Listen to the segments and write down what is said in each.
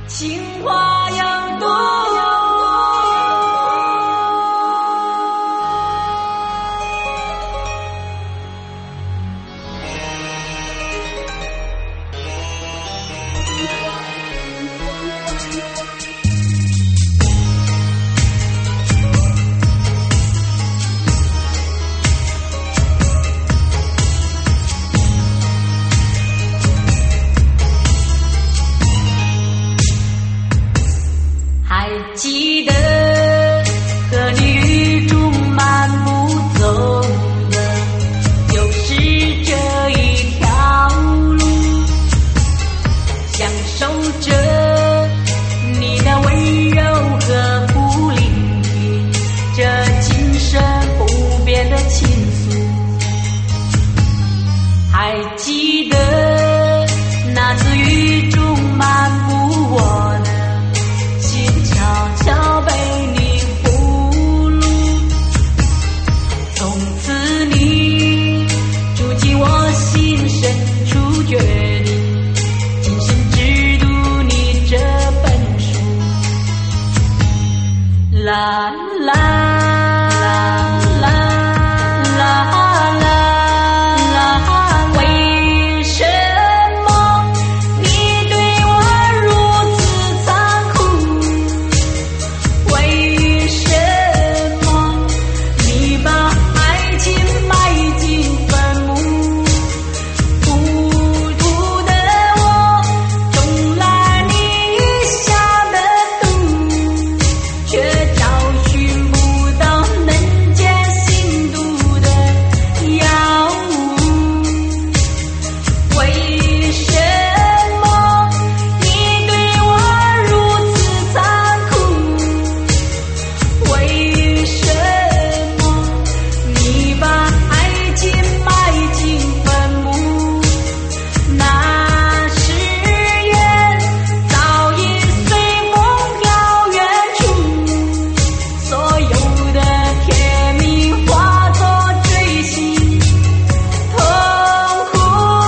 情花样多。记得和你雨中漫步走的，就是这一条路，享受着你的温柔和不离，这今生不变的情愫。还记得那次雨中漫步我的悄悄被你俘虏，从此你住进我心深处，决定今生只读你这本书。啦啦啦啦啦，为什么你对我如此残酷？为什么你把爱情埋进坟墓？糊涂的我中了你下的毒，却找寻不到能解心毒的药物。为什么你对我如此残酷？为什么你把爱情埋进坟墓？那誓言早已随风飘远处，所有的甜蜜化作锥心痛苦。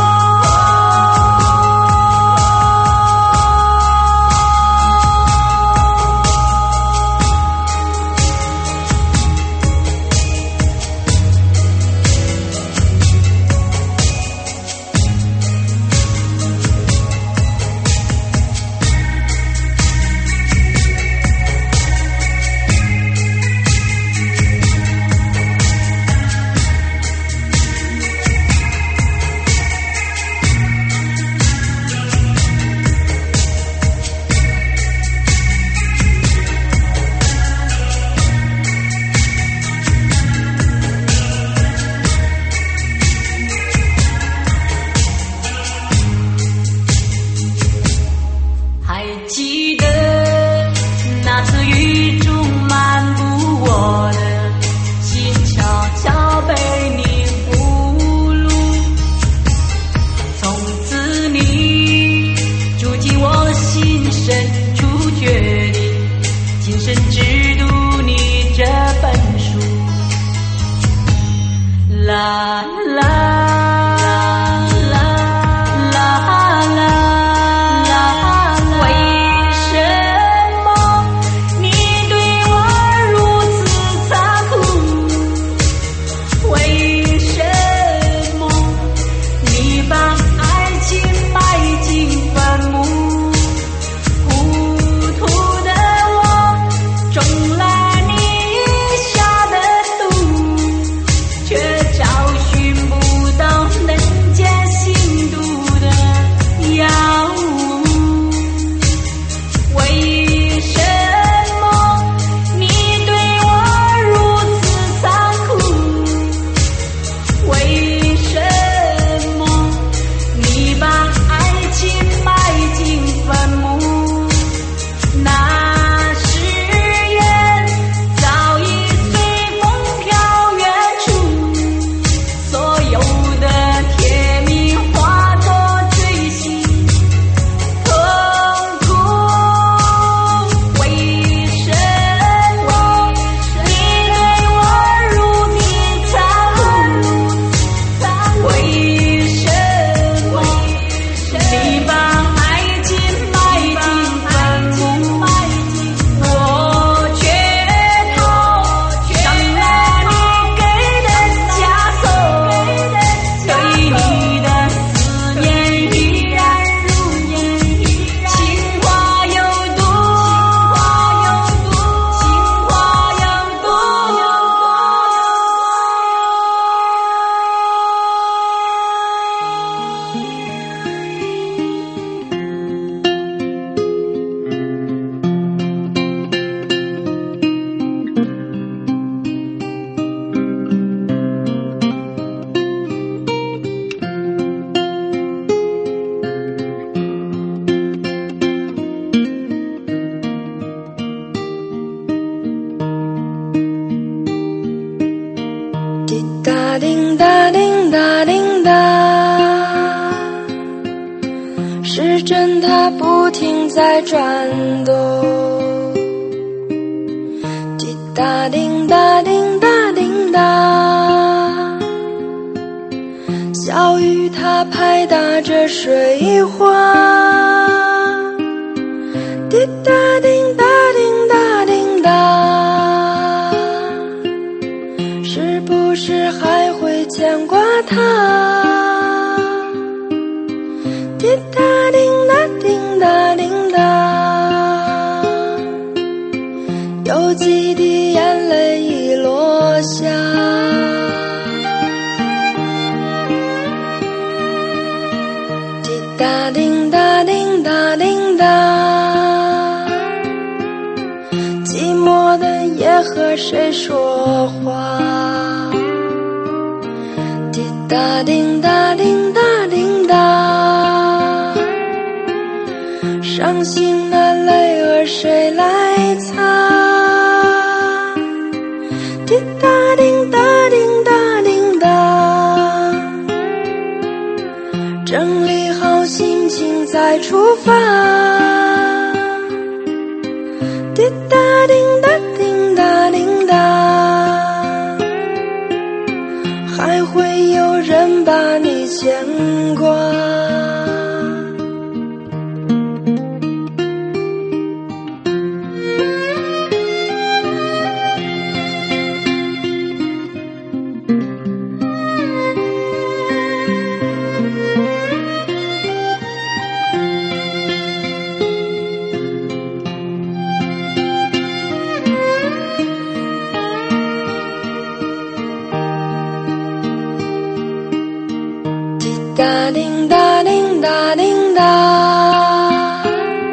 还记得那次雨中漫步我的心，悄悄被你俘虏，从此你住进我心深处，决定今生只读你这本书。啦啦糊时针它不停在转动，滴答叮答叮答叮答，小雨它拍打着水花，滴答叮答叮答叮答，是不是还会牵挂它？滴答叮答叮答叮答，有几滴眼泪已落下，滴答叮答叮答叮答，寂寞的夜和谁说话？滴答叮答叮答叮答，伤心的泪儿谁来擦？滴答叮答叮答叮答，整理好心情再出发。滴答叮答叮答叮答，还会有人把你牵挂。滴答叮答叮答叮答，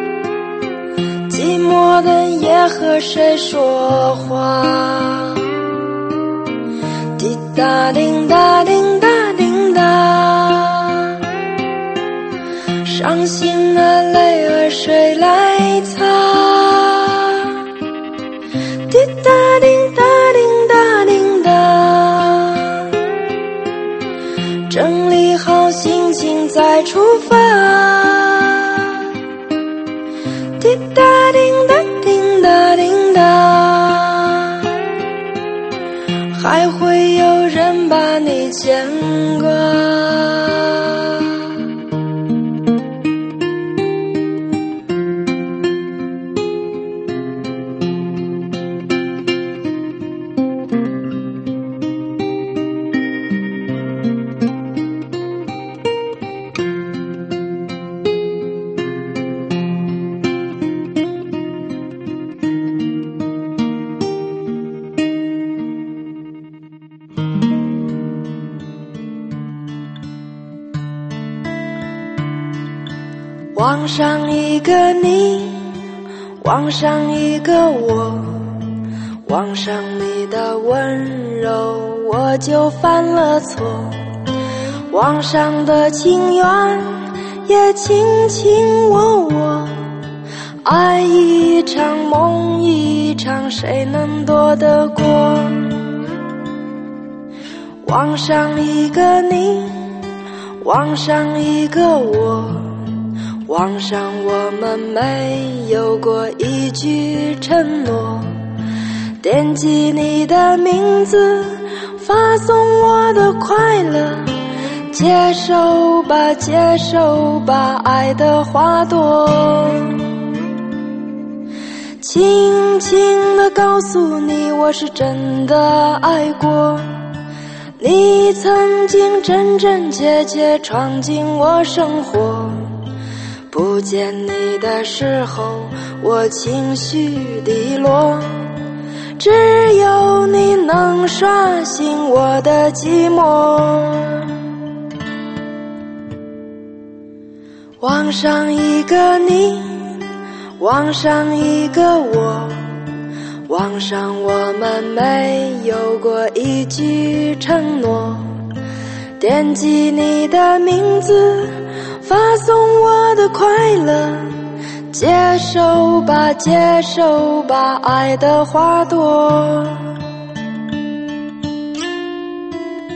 寂寞的夜和谁说话？滴答叮答叮答叮答，伤心的泪儿谁来擦？滴答叮答叮答叮答，整理好心情再出发。滴答叮答叮答叮答，还会有人把你牵挂。望上一个你，望上一个我，望上你的温柔，我就犯了错。望上的情缘也卿卿我我，爱一场梦一场，谁能躲得过？望上一个你，望上一个我，望上我们没有过一句承诺，惦记你的名字，发送我的快乐，接受吧接受吧爱的花朵，轻轻地告诉你我是真的爱过，你曾经真真切切闯进我生活，不见你的时候我情绪低落，只有你能刷新我的寂寞。望上一个你，望上一个我，望上我们没有过一句承诺，惦记你的名字，发送我的快乐，接受吧接受吧爱的花朵，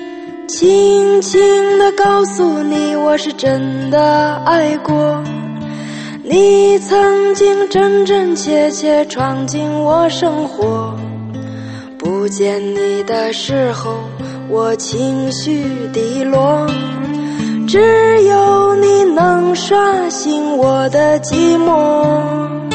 轻轻地告诉你我是真的爱过， 你曾经真真切切闯进我生活，不见你的时候我情绪低落，只有你能刷新我的寂寞。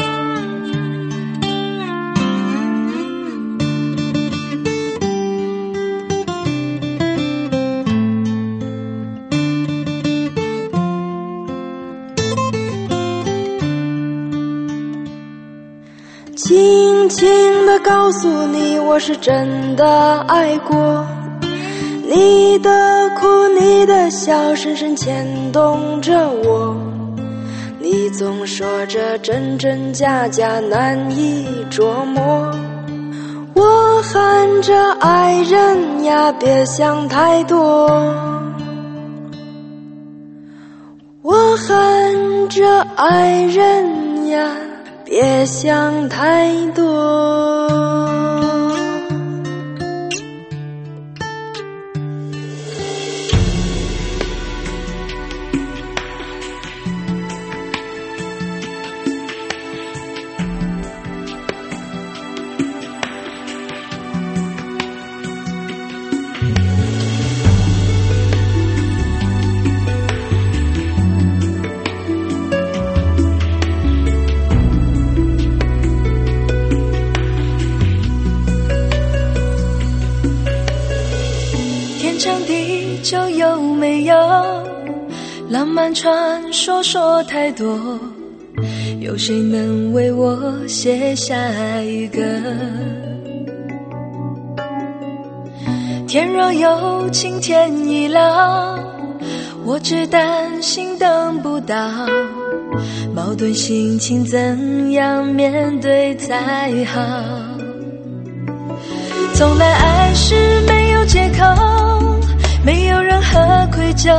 轻轻地告诉你，我是真的爱过，你的哭你的笑深深牵动着我，你总说着真真假假难以捉摸，我喊着爱人呀别想太多，我喊着爱人呀别想太多。 就有没有浪漫传说说太多，有谁能为我写下一个？天若有情天亦老，我只担心等不到，矛盾心情怎样面对才好？从来爱是没有借口，没有任何愧疚，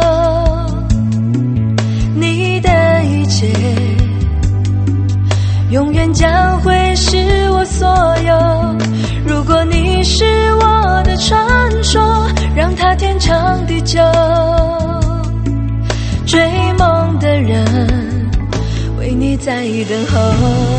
你的一切永远将会是我所有。如果你是我的传说，让它天长地久。追梦的人为你在等候。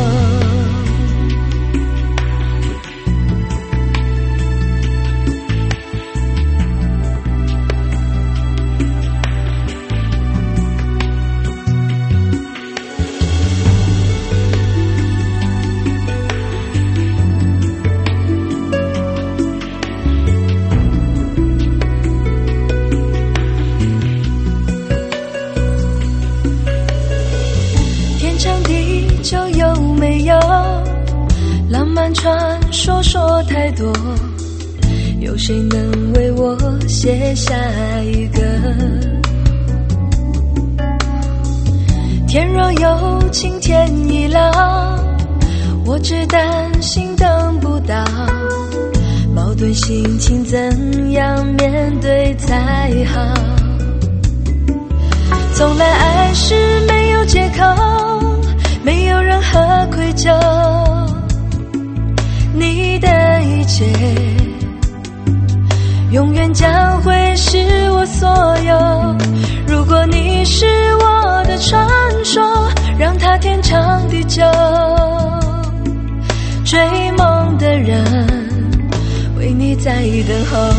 就有没有浪漫传说说太多，有谁能为我写下一个？天若有情天亦老，我只担心等不到，矛盾心情怎样面对才好？从来爱是没有借口，没有任何愧疚，你的一切永远将会是我所有。如果你是我的传说，让它天长地久。追梦的人为你在等候。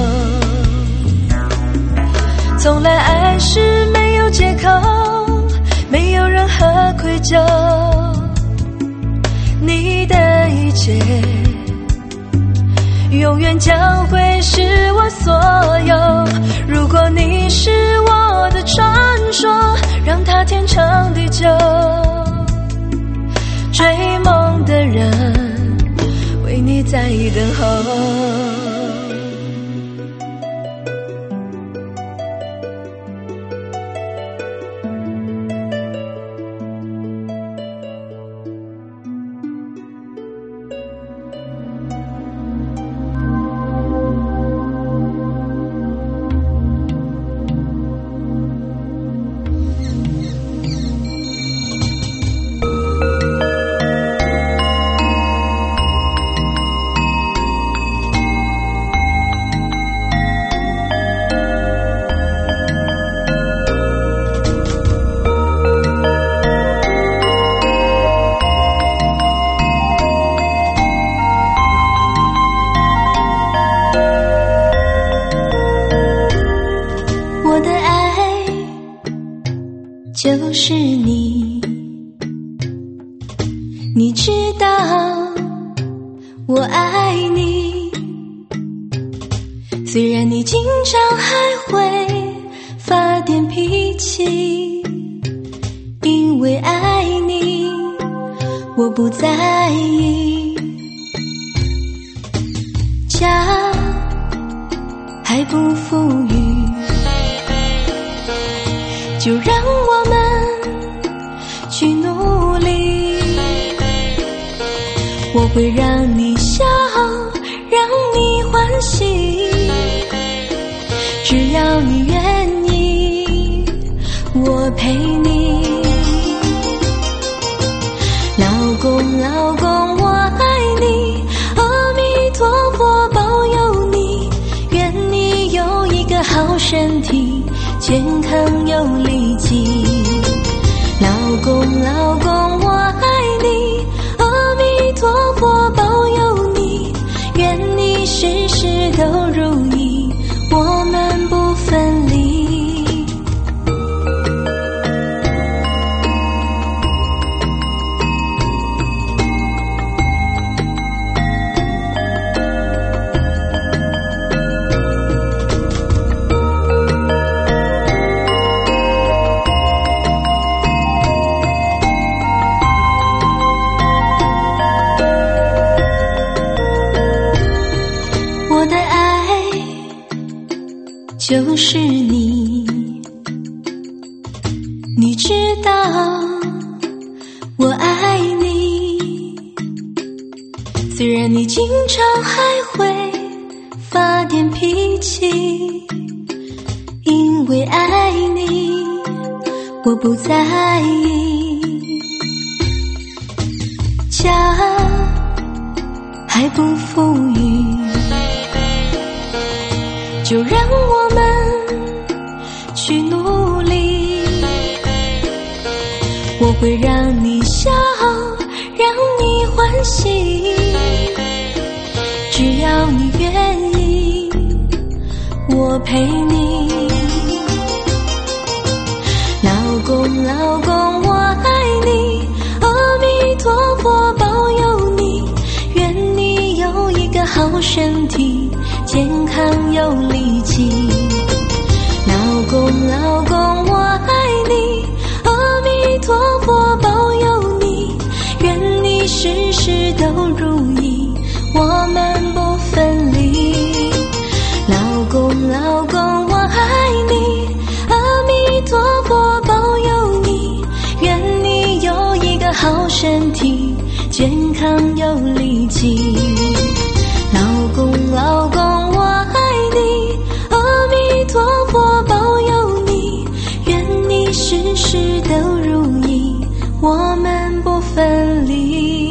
从来爱是没有借口，没有任何愧疚，你的一切永远将会是我所有。如果你是我的传说，让它天长地久。追梦的人为你在等候。 你，你知道我爱你，虽然你经常还会发点脾气，因为爱你我不在意。家还不富裕，就让我们去努力，我会让你笑，让你欢喜，只要你愿意，我陪你。老公老公我爱你，阿弥陀佛保佑你，愿你有一个好身体，健康有力气。老公老公我爱你，阿弥陀佛保佑你，愿你事事都如意，我们不分离。就是你，你知道我爱你，虽然你经常还会发点脾气，因为爱你我不在意。家还不富裕，就让我们去努力，我会让你笑，让你欢喜，只要你愿意，我陪你。老公老公我爱你，阿弥陀佛保佑你，愿你有一个好身体，健康有力气。老公老公我爱你，阿弥陀佛保佑你，愿你事事都如意，我们不分离。老公老公我爱你，阿弥陀佛保佑你，愿你有一个好身体，健康有力气。老公老公我爱你，阿弥陀佛保佑你，愿你事事都如意，我们不分离。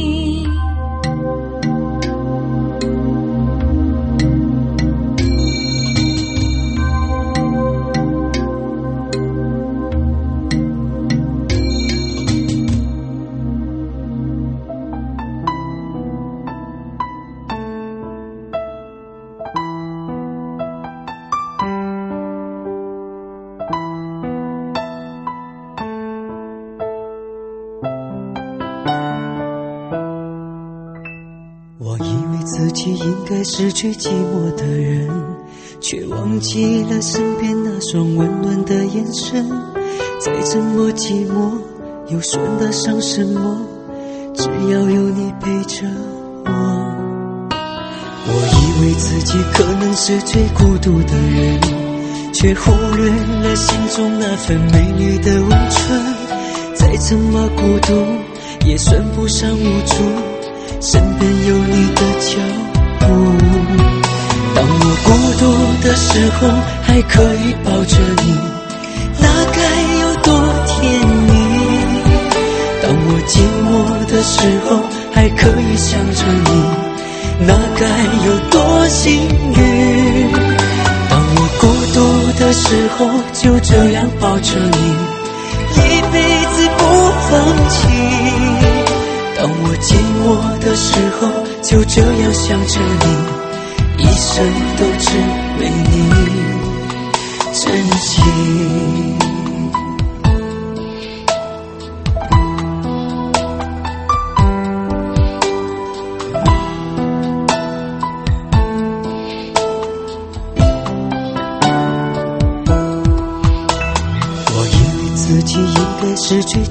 自己应该是最寂寞的人，却忘记了身边那双温暖的眼神。再怎么寂寞又算得上什么，只要有你陪着我。我以为自己可能是最孤独的人，却忽略了心中那份美丽的温存。再怎么孤独也算不上无助，身边有你的脚步。当我孤独的时候还可以抱着你，那该有多甜蜜。当我寂寞的时候还可以想着你，那该有多幸运。当我孤独的时候就这样抱着你，一辈子不放弃。当我寂寞的时候就这样想着你，一生都只为你珍惜。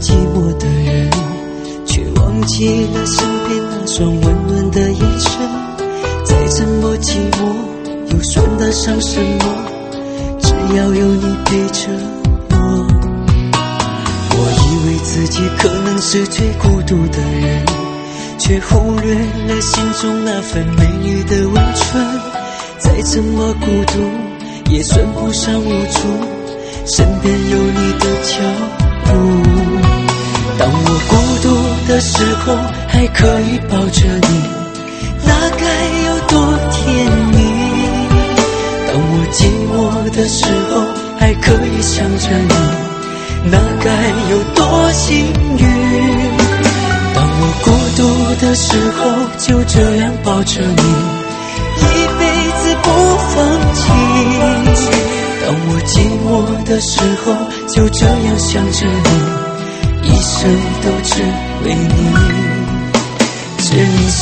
寂寞的人，却忘记了身边那双温暖的眼神。再怎么寂寞，又算得上什么？只要有你陪着我。我以为自己可能是最孤独的人，却忽略了心中那份美丽的温存。再怎么孤独，也算不上无助，身边有你的脚步。当我孤独的时候，还可以抱着你，那该有多甜蜜。当我寂寞的时候，还可以想着你，那该有多幸运。当我孤独的时候，就这样抱着你，一辈子不放弃。当我寂寞的时候，就这样想着你，一生都只为你珍惜。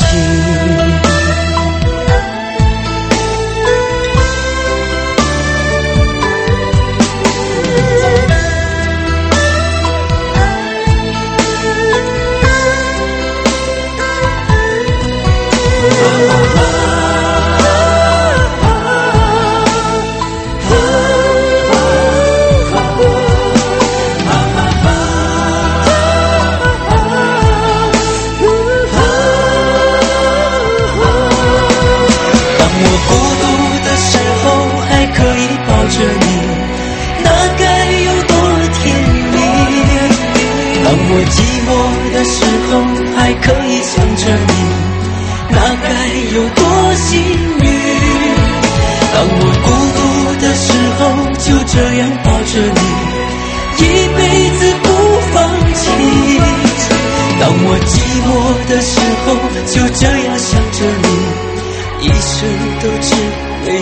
我寂寞的时候，还可以想着你，那该有多幸运。当我孤独的时候，就这样抱着你，一辈子不放弃。当我寂寞的时候，就这样想着你，一生都只为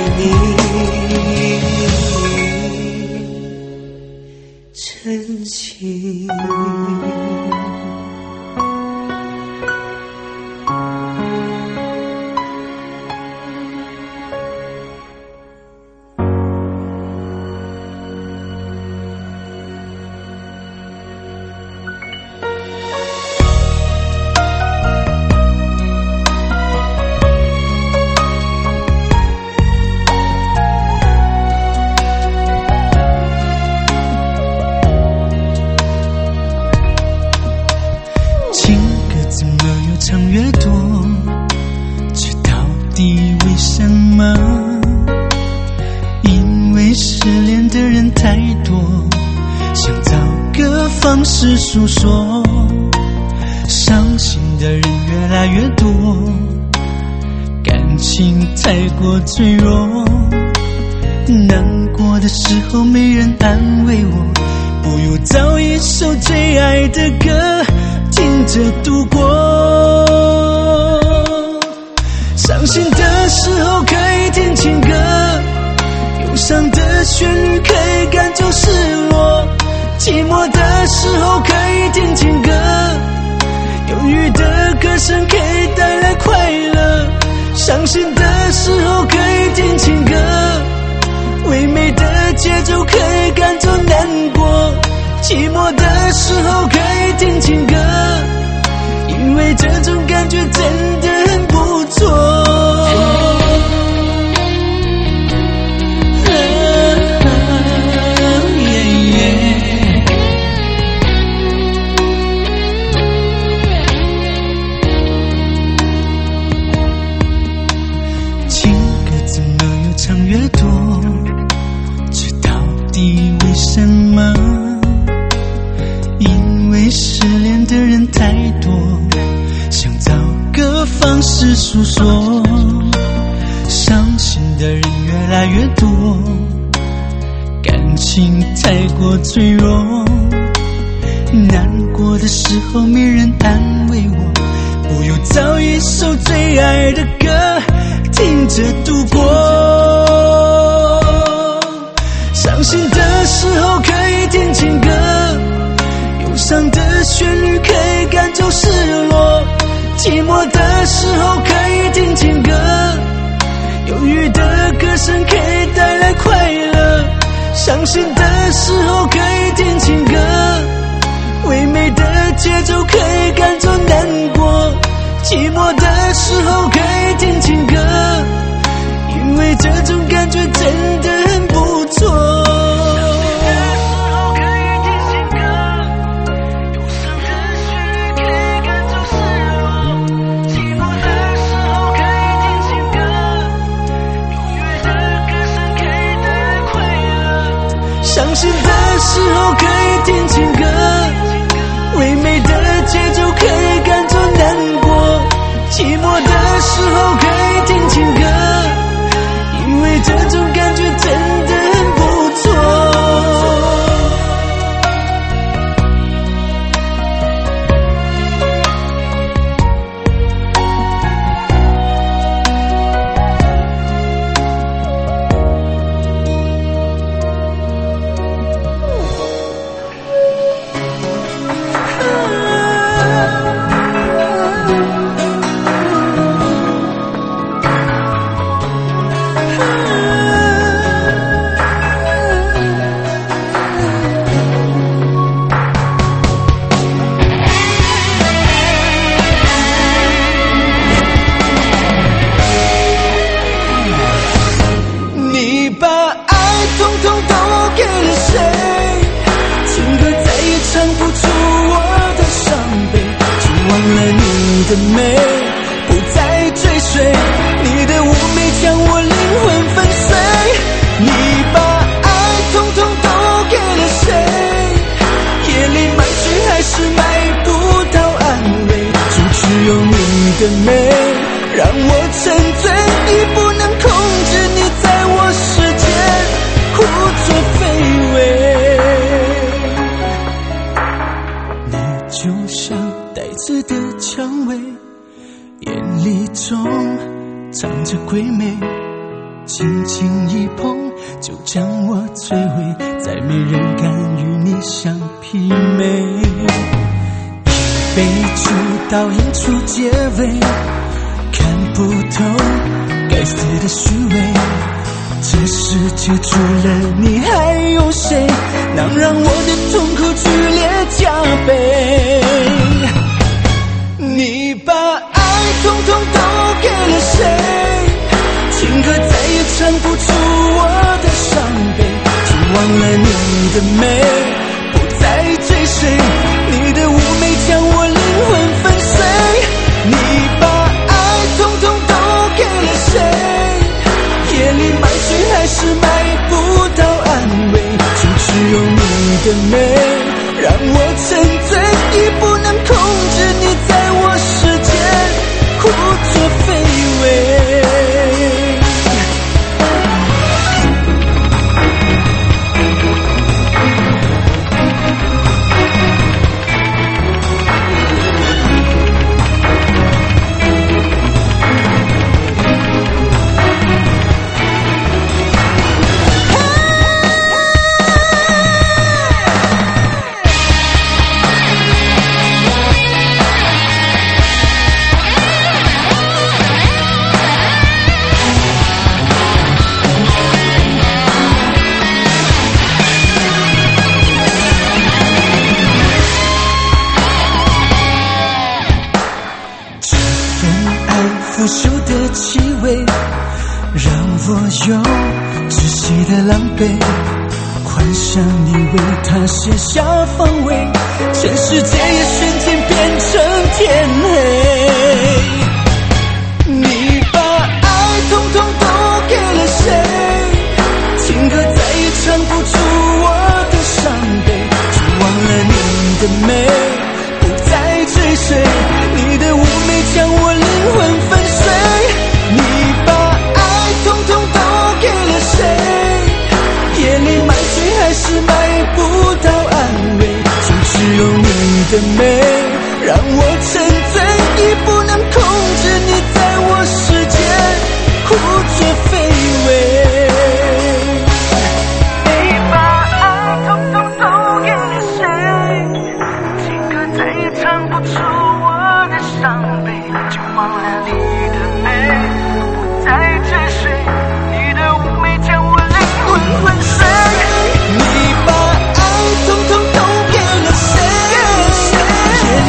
你珍惜。 诉说，伤心的人越来越多，感情太过脆弱，难过的时候没人安慰我，不如找一首最爱的歌听着度过。伤心的时候可以听情歌，忧伤的旋律可以赶走失落，寂寞的时候可以听情歌，忧郁的歌声可以带来快乐。伤心的时候可以听情歌，唯美的节奏可以赶走难过。寂寞的时候可以听情歌，因为这种感觉真的很不错。越多，这到底为什么？因为失恋的人太多，想找个方式诉说。伤心的人越来越多，感情太过脆弱，难过的时候没人安慰我，不如找一首最爱的歌听着度过。伤心的时候可以听情歌，忧伤的旋律可以赶走失落，寂寞的时候可以听情歌，忧郁的歌声可以带来快乐。伤心的时候可以听情歌，唯美的节奏可以赶走难过，寂寞的时候可以听情歌，因为这种感觉真的很不错。伤心的时候可以听情歌，唯美的节奏可以赶走难过，寂寞的时候可以听情歌，因为这种感觉真的很不错。你把爱统统都给了谁？情歌再也唱不出我的伤悲，只忘了你的美，不再追随，你的妩媚将我灵魂粉碎。你把爱统统都给了谁？夜里买去还是买不到安慰，就只有你的美让我沉醉，已不能控制你在我世界胡作非为。你就像带刺的蔷薇，眼里中藏着鬼魅，轻轻一碰就将我摧毁，再没人敢与你相媲美。一杯酒倒映出结尾，看不透该死的虚伪，这世界除了你还有谁能让我的痛苦剧烈加倍？你把爱统统都给了谁？情歌再也唱不出我的伤悲，只忘了你的美，不再追随，你的妩媚将我灵魂粉碎。你把爱统统都给了谁？夜里买去还是买不到安慰，就只有你的美让我沉醉，已不能控制你在我世界胡作非为。腐朽的气味让我有窒息的狼狈，幻想你为他写下防卫，全世界也瞬间变成天黑。你把爱统统都给了谁？情歌再也唱不出我的伤悲，只忘了你的美，不再追随，你的妩媚将我灵魂粉碎。你把爱统统都给了谁？夜里买去还是买不到安慰，就只有你的美让我沉醉，已不能控制你在我世界胡作非为。你把爱统统都给了谁？情歌再也唱不出我的伤悲，就忘了你的美，不再追随，你的妩媚将我灵魂粉碎。你把爱统统都给了谁？夜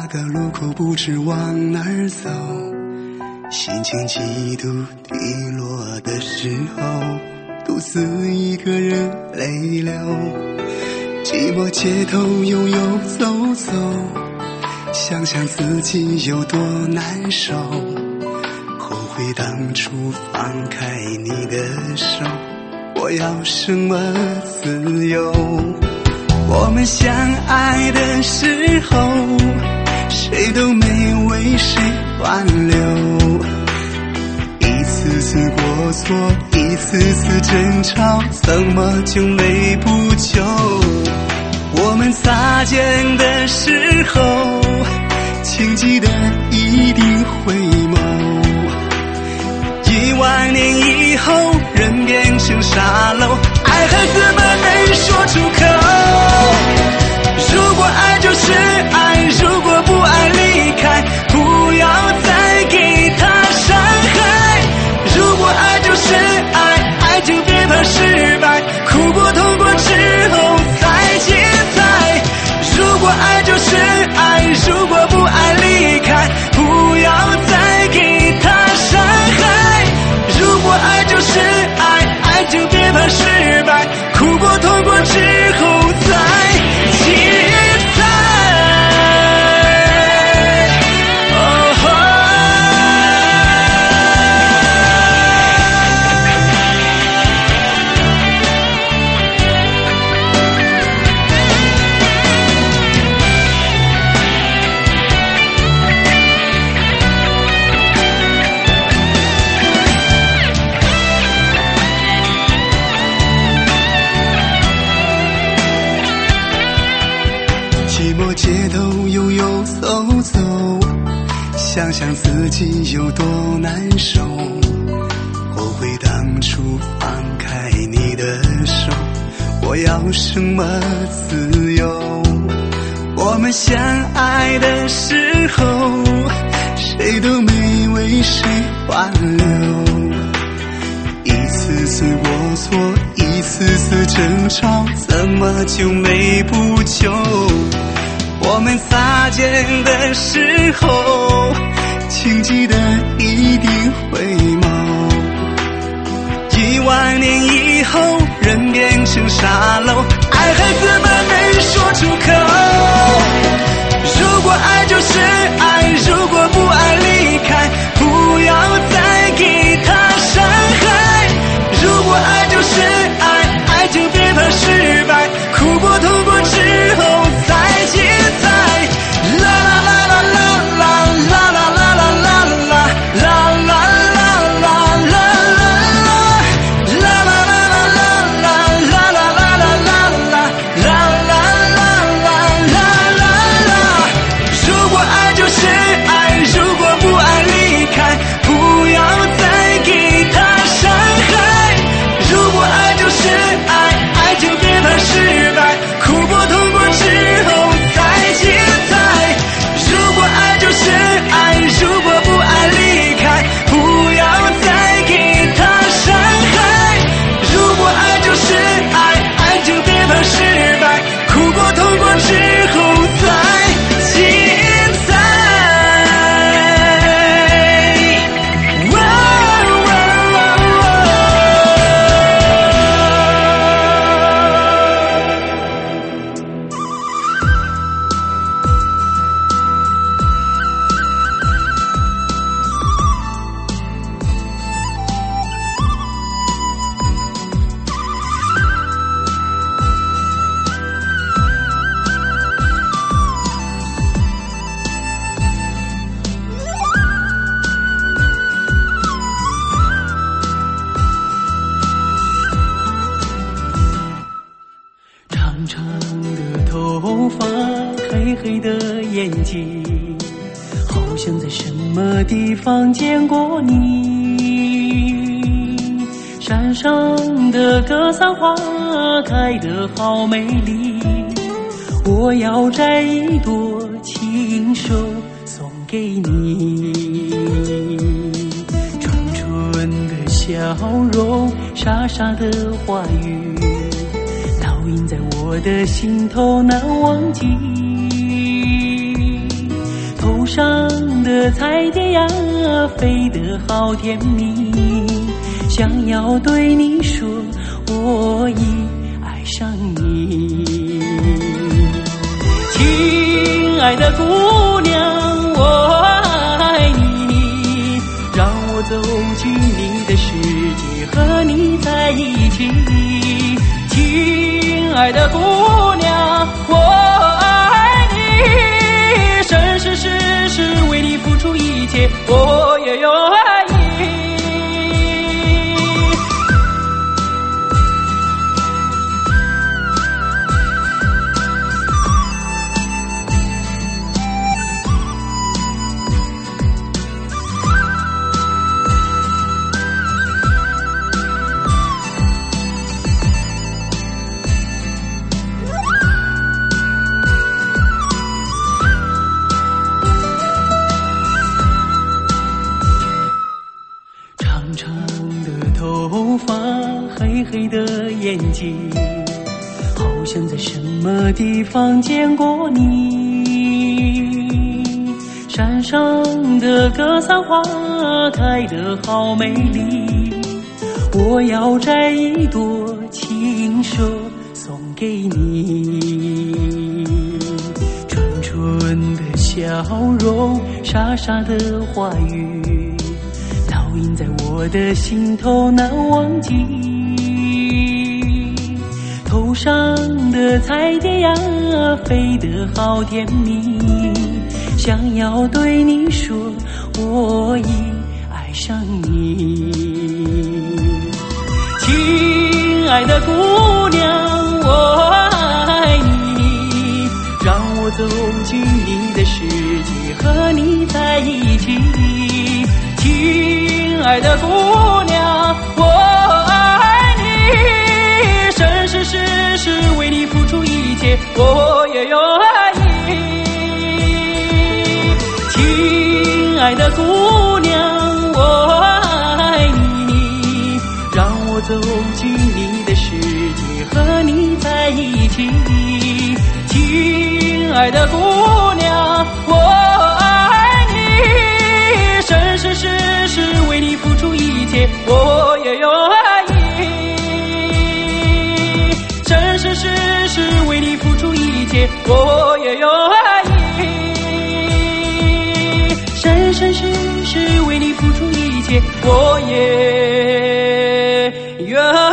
个路口不知往哪儿走，心情极度低落的时候，独自一个人泪流，寂寞街头悠悠走走，想想自己有多难受，后悔当初放开你的手，我要什么自由？我们相爱的时候，谁都没为谁挽留，一次次过错，一次次争吵，怎么就没补救？我们擦肩的时候，请记得一定回眸，10000年以后，人变成沙漏，爱还怎么能说出口？如果爱就是爱，如果不爱离开，不要再给他伤害。如果爱就是爱，爱就别怕失败，哭过痛过之后才精彩。如果爱就是爱，如果不爱离开，不要再给他伤害。如果爱就是爱，爱就别怕失败，哭过痛过之后才精彩。寂寞街头悠悠走走，想想自己有多难受，后悔当初放开你的手，我要什么自由？我们相爱的时候，谁都没为谁挽留，一次次过错，一次次争吵，怎么就没补救？我们擦肩的时候，请记得一定回眸，10000年以后，人变成沙漏，爱还怎么能说出口？如果爱就是爱，如果不爱离开，不要再给他伤害。如果爱就是爱，爱就别怕失败，哭过痛过之后才精彩。啦啦啦啦啦啦啦啦啦啦啦啦啦啦。地方见过你，山上的格桑花开得好美丽，我要摘一朵亲手送给你。纯纯的笑容，傻傻的话语，烙印在我的心头难忘记。 头上的彩蝶呀，飞得好甜蜜，想要对你说，我已爱上你。亲爱的姑娘，我爱你，让我走进你的世界，和你在一起。亲爱的姑娘，我爱你，生生世世为你付出一切，我也愿意。黑黑的眼睛，好像在什么地方见过你。山上的格桑花开得好美丽，我要摘一朵亲手送给你。纯纯的笑容，傻傻的话语，烙印在我的心头难忘记。头上的彩蝶呀，飞得好甜蜜，想要对你说，我已爱上你。亲爱的姑娘，我爱你，让我走进你的世界，和你在一起。亲爱的姑娘，我爱你，生生世世为你付出一切，我也愿意。亲爱的姑娘，我爱你，让我走进你的世界，和你在一起。亲爱的姑娘，我爱你，生生世世为你付出一切，我也愿意。生生世世为你付出一切，我也愿意。生生世世为你付出一切，我也愿意。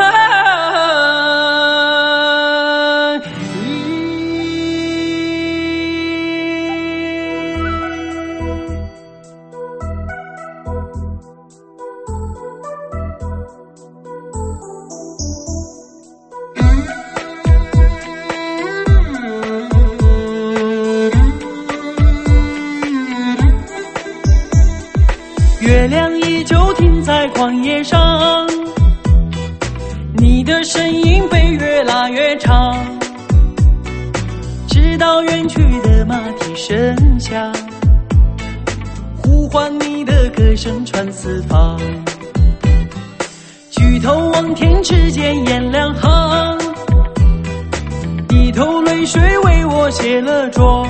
月亮依旧停在旷野上，你的身影被越拉越长，直到远去的马蹄声响，呼唤你的歌声传四方。举头望天，只见颜良行，一头泪水为我卸了妆，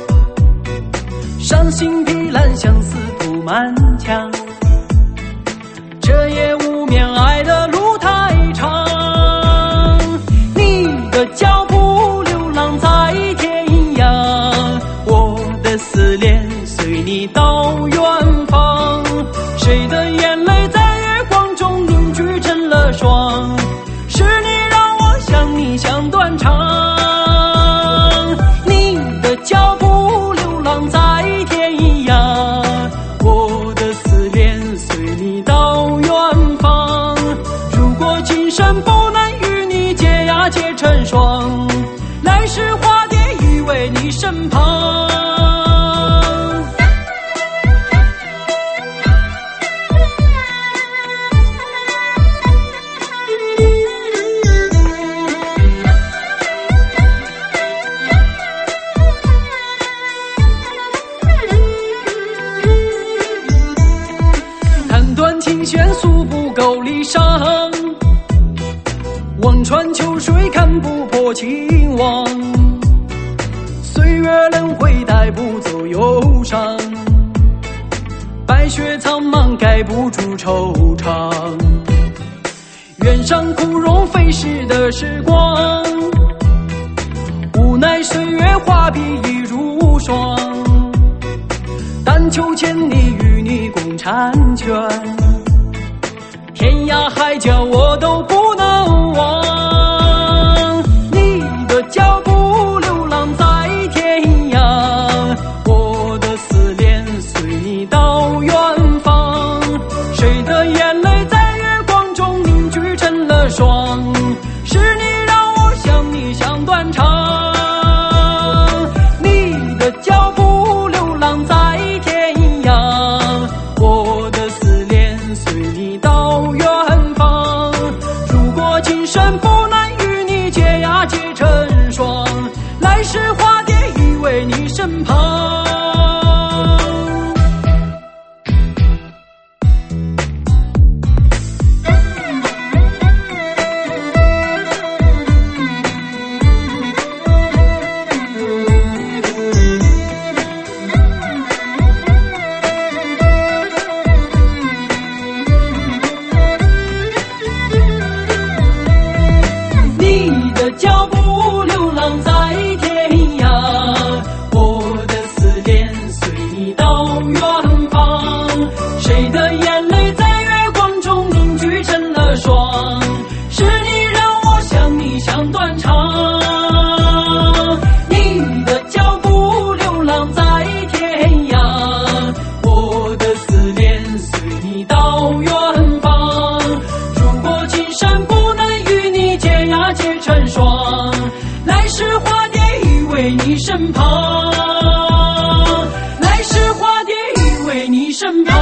伤心披烂，相思铺满墙，这夜无眠，爱的路太长。你的脚步流浪在天涯，我的思念随你到远方。谁的眼泪在月光中凝聚成了霜？是你让我想你想断肠。你的脚步流浪在天涯，我的思念随你到远方。如果今生不能与你结呀结成双，来世化蝶依偎你身旁。琴弦诉不够离殇，望穿秋水看不破情网。岁月月轮回带不走忧伤，白雪苍茫盖不住惆怅。原上枯荣飞逝的时光，无奈岁月画笔已如霜。但求千里与你共婵娟，天涯海角我都不能忘。你的脚步流浪在天涯，我的思念随你到远方。谁的眼泪在月光中凝聚成了霜，是你让我想你想断肠。你的脚步流浪在天涯，我的思念随你到远方。如果今生不能与你结呀结成双，来世化蝶依偎你身旁。身旁，来世化蝶依偎你身旁。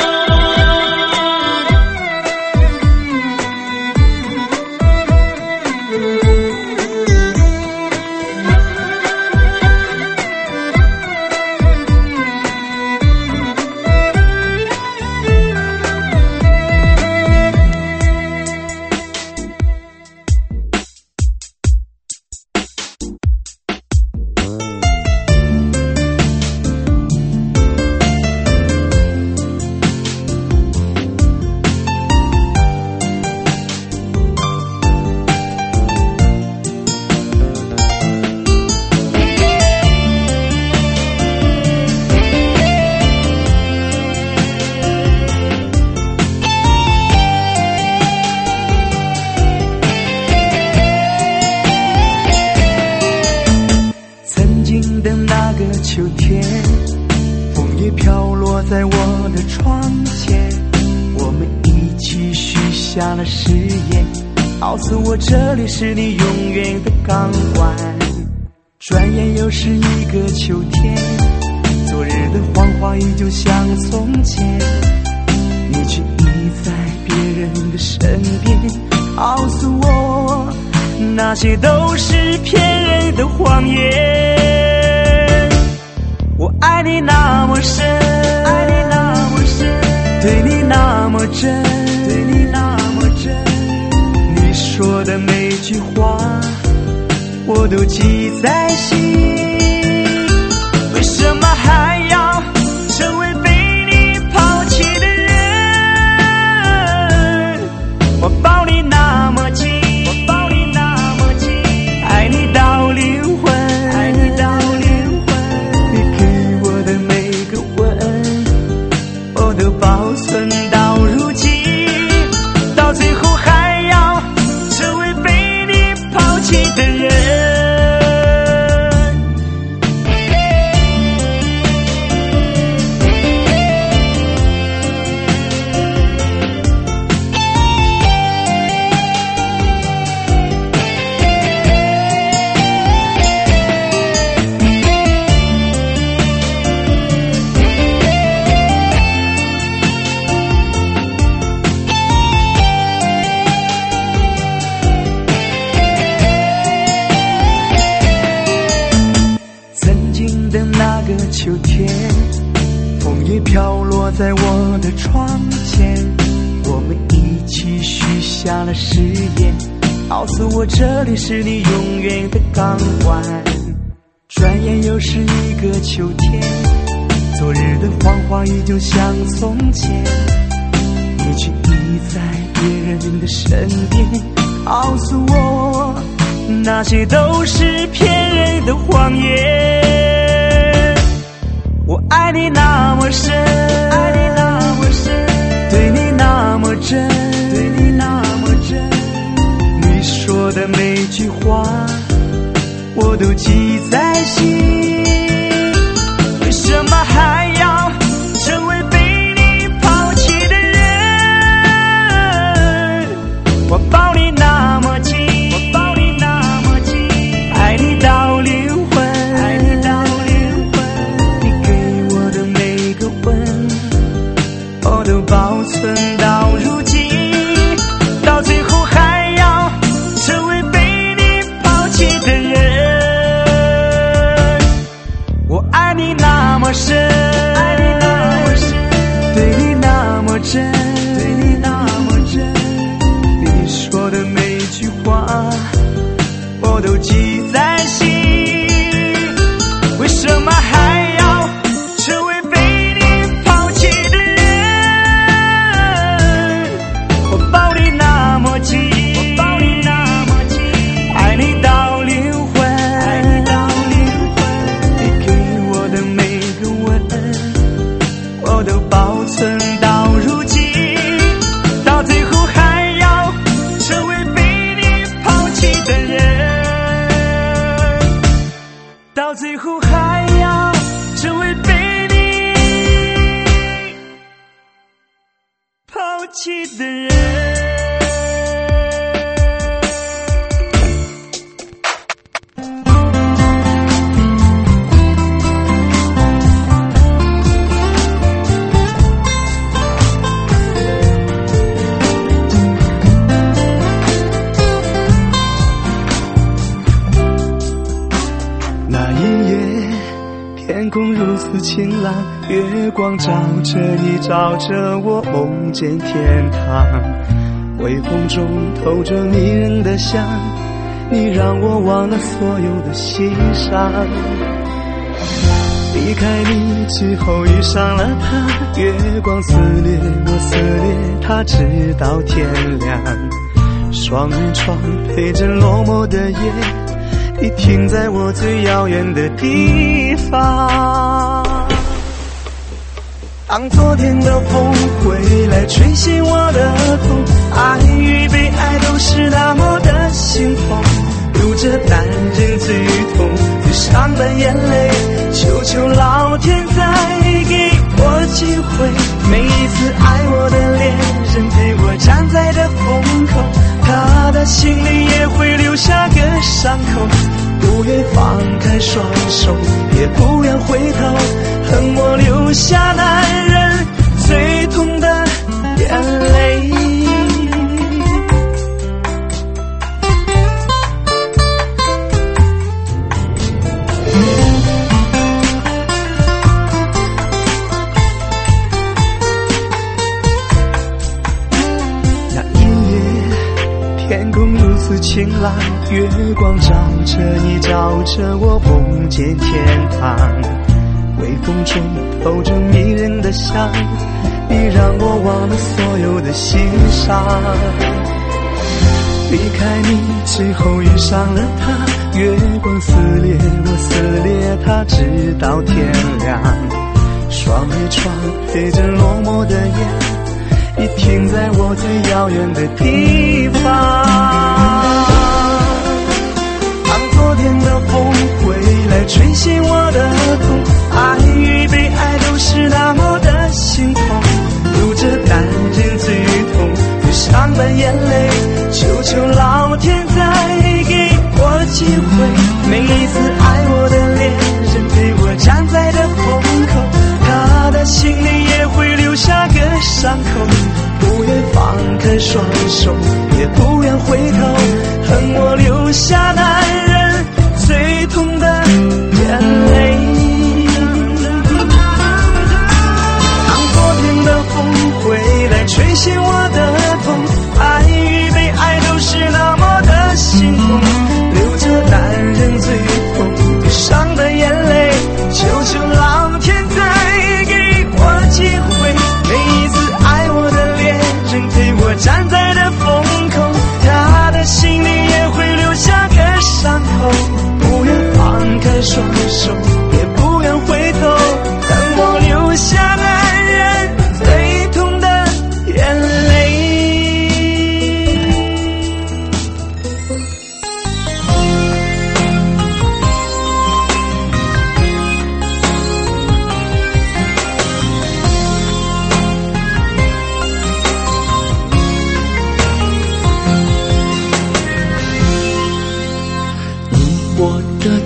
秋天，枫叶飘落在我的窗前，我们一起许下了誓言，告诉我这里是你永远的港湾。转眼又是一个秋天，昨日的黄花依旧像从前，你却依在别人的身边，告诉我那些都是骗人的谎言。我爱你那么深，爱你那么深，对你那么真，对你那么真。你说的每句话，我都记在心。为什么还要成为被你抛弃的人？我抱你那么紧，我抱你那么紧，爱你到灵魂，爱你到灵魂。都保存到如今，到最后还要成为被你抛弃的人。秋天，枫叶飘落在我的窗前，我们一起许下了誓言，告诉我这里是你永远的港湾。 转眼又是一个秋天，昨日的谎话依旧像从前，你却依在别人的身边，告诉我那些都是骗人的谎言。我爱你那么深，爱你那么深，对你那么真，对你那么真，你说的每句话我都记在心，为什么还要成为被你抛弃的人？我抱你那么紧，我抱你那么紧，爱你到灵魂，爱你到灵魂，你给我的每个吻我都保存到如今，到最后还要成为被你抛弃的人。我爱你那么深，爱你那么深，对你那么真，对你那么真，你说的每句话我都记在心，为什么还要成为被你抛弃的人？我抱你那么紧，我抱你那么紧，爱你到灵魂，爱你到灵魂，你给我的每个吻我都保存到如今，到最后还要成为被你抛弃的人，到最后还要成为被你抛弃的人。 那一夜天空如此晴朗，月光照着你，照着我，梦见天堂。微风中透着迷人的香，你让我忘了所有的心伤。离开你之后遇上了他，月光撕裂我撕裂他，直到天亮。双人床陪着落寞的夜，你停在我最遥远的地方。当昨天的风回来吹醒我的痛，爱与被爱都是那么的心痛，流着男人最痛最伤的眼泪，求求老天再给我机会，每一次爱我的恋人陪我站在这风口，他的心里也会留下个伤口，不愿放开双手，也不愿回头，恨我留下男人最痛的眼泪。那一夜天空如此晴朗，月光照着你，照着我，梦见天堂。微风中透着迷人的香，你让我忘了所有的心伤。离开你之后遇上了他，月光撕裂我撕裂他，直到天亮。双人床陪着落寞的夜，你停在我最遥远的地方。当昨天的风回来吹醒我的痛，爱与被爱都是那么的心痛，流着男人最痛最伤的眼泪，求求老天再给我机会，每一次爱我的恋人陪我站在这风口，他的心里也会留下个伤口，不愿放开双手，也不愿回头，恨我留下男人最痛的眼泪。当昨天的风回来吹醒我的痛，爱与被爱都是那么的心痛，流着男人最痛最伤的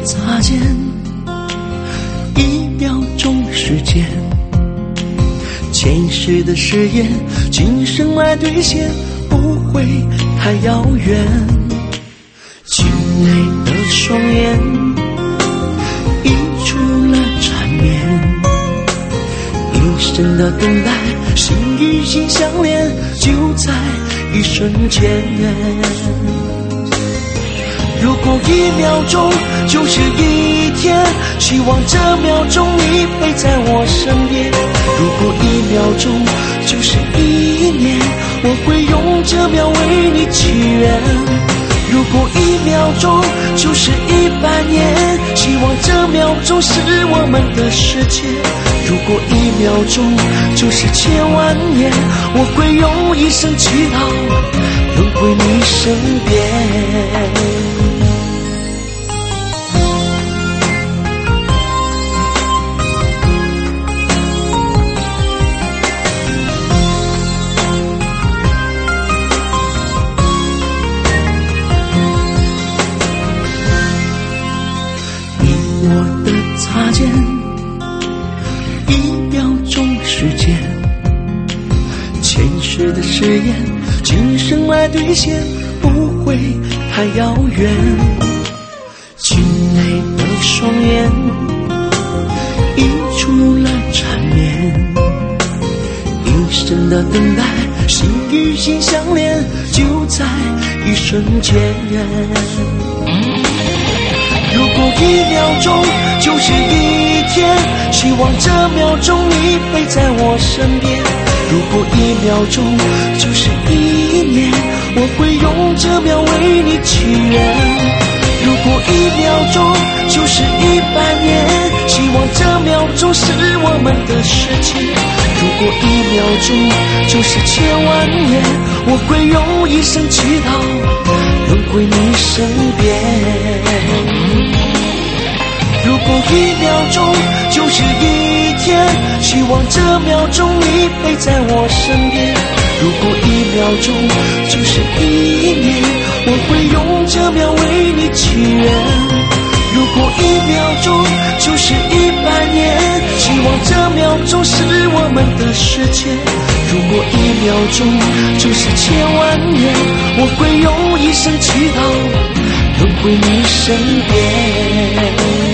擦肩，1秒钟时间，前世的誓言，今生来兑现，不会太遥远。清泪的双眼，溢出了缠绵，一生的等待，心与心相连，就在一瞬间。如果1秒钟就是一天，希望这秒钟你陪在我身边。如果1秒钟就是1年，我会用这秒为你祈愿。如果1秒钟就是100年，希望这秒钟是我们的世界。如果1秒钟就是1000万年，我会用一生祈祷轮回你身边。擦肩，1秒钟时间，前世的誓言，今生来兑现，不会太遥远。清泪的双眼，溢出了缠绵，一生的等待，心与心相连，就在一瞬间。如果1秒钟就是一天，希望这秒钟你陪在我身边。如果1秒钟就是1年，我会用这秒为你祈愿。如果1秒钟就是100年，希望这秒钟是我们的世界。如果1秒钟就是1000万年，我会用一生祈祷轮回你身边。如果1秒钟就是一天，希望这秒钟你陪在我身边。如果1秒钟就是1年，我会用这秒为你祈愿。如果1秒钟就是100年，希望这秒钟是我们的世界。如果1秒钟就是1000万年，我会用一生祈祷轮回你身边。